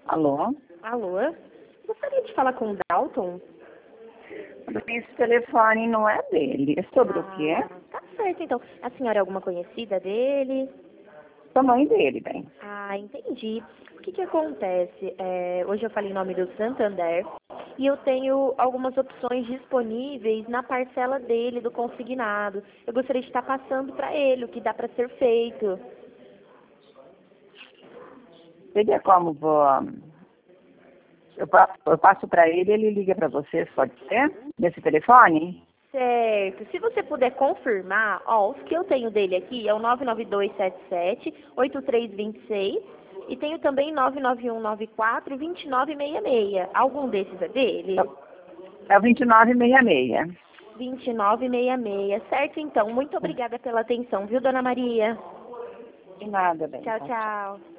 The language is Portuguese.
Alô? Alô? Gostaria de falar com o Dalton? Esse telefone não é dele. É sobre o quê? Tá certo, então. A senhora é alguma conhecida dele? Sou mãe dele, bem. Ah, entendi. O que acontece? Hoje eu falei em nome do Santander e eu tenho algumas opções disponíveis na parcela dele, do consignado. Eu gostaria de estar passando para ele o que dá para ser feito. Seria como eu passo para ele liga para vocês, pode ser? Nesse telefone? Certo. Se você puder confirmar, os que eu tenho dele aqui é o 99277-8326 e tenho também 99194-2966. Algum desses é dele? É o 2966. 2966. Certo, então. Muito obrigada pela atenção, viu, dona Maria? De nada, bem. Tchau, tchau.